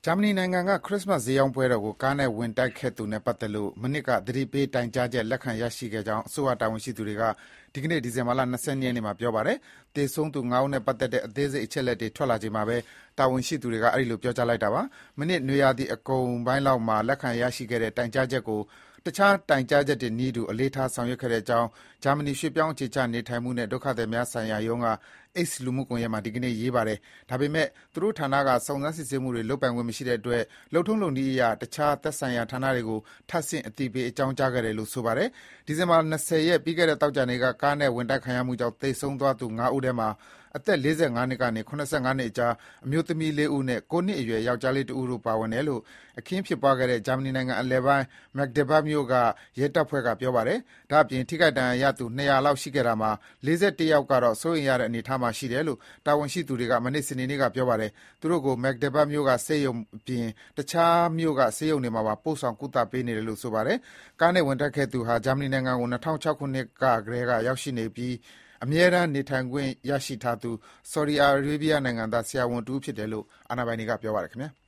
ဂျာမနီနိုင်ငံကခရစ္စမတ်ဈေးရောင်းပွဲတော်ကိုကားနဲ့ဝင်တိုက်ခဲ့သူနဲ့ပတ်သက်လို့မနှစ်ကသတိပေးတိုင်ကြားချက်လက်ခံရရှိခဲ့ကြောင်းအစိုးရတာဝန်ရှိသူတွေကဒီကနေ့ဒီဇင်ဘာလ၂၂ရက်နေ့မှာပြောပါတယ်။သေဆုံးသူ၅ဦးနဲ့ပတ်သက်တဲ့အသေးစိတ်အချက်အလက်တွေထွက်လာချိန်မှာပဲတာဝန်ရှိသူတွေကအဲဒီလိုပြောကြားလိုက်တာပါ။မနှစ်နွေရာသီအကုန်ပိုင်းလောက်မှာလက်ခံရရှိခဲ့တဲ့တိုင်ကြားချက်ကိုတခြားတိုင်ကြားချက်တွေနည်းတူအလေးထားဆောင်ရွက်ခဲ့ကြောင်းဂျာမနီရွှေ့ပြောင်းအခြေချနေထိုင်မှုနဲ့ဒုက္ခသည်များဆိုင်ရာရုံးက X လူမှုကွန်ရက်မှာဒီကနေ့ရေးပါတယ်။ဒါပေမဲ့သူတို့ဌာနကစုံစမ်းစစ်ဆေးမှုတွေလုပ်ပိုင်ခွင့်မရှိတဲ့အတွက်လုပ်ထုံးလုပ်နည်းအရတခြားသက်ဆိုင်ရာဌာနတွေကိုထပ်ဆင့်အသိပေးအကြောင်းကြားခဲ့တယ်လို့ဆိုပါတယ်။ဒီဇင်ဘာ20ရက်ပြီးခဲ့တဲ့သောကြာနေ့ကကားနဲ့ဝင်တိုက်ခံရမှုကြောင့်သေဆုံးသွားသူ၅ဦးထဲမှာအသက်45နှစ်ကနေ85နှစ်အကြားအမျိုးသမီး4ဦးနဲ့9နှစ်အရွယ်ယောက်ျားလေး1ဦးတို့ပါဝင်တယ်လို့အခင်းဖြစ်ပွားခဲ့တဲ့ဂျာမနီနိုင်ငံအလယ်ပိုင်း Magdeburg မြို့ကရဲတပ်ဖွဲ့ကပြောပါတယ်။ဒါ့အပြင်ထိခိုက်ဒဏ်ရာရသူ200လောက်ရှိခဲ့တာမှာ41ယောက်ကတော့စိုးရိမ်ရတဲ့အနေအထားမှာရှိတယ်လို့တာဝန်ရှိသူတွေကမနေ့စနေနေ့ကပြောပါတယ်။သူတို့ကို Magdeburg မြို့ကဆေးရုံအပြင်တခြားမြို့ကဆေးရုံတွေမှာပါပို့ဆောင်ကုသပေးနေတယ်လို့ဆိုပါတယ်။ကားနဲ့ဝင်တိုက်ခဲ့သူဟာဂျာမနီနိုင်ငံကို2006ခုနှစ်ကတည်းကရောက်ရှိနေပြီးအမြဲတမ်းနေထိုင်ခွင့်ရရှိထားသူဆော်ဒီအာရေးဗီးယားနိုင်ငံသားဆရာဝန်တဦးဖြစ်တယ်လို့အာဏာပိုင်တွေကပြောပါတယ်ခင်ဗျာ။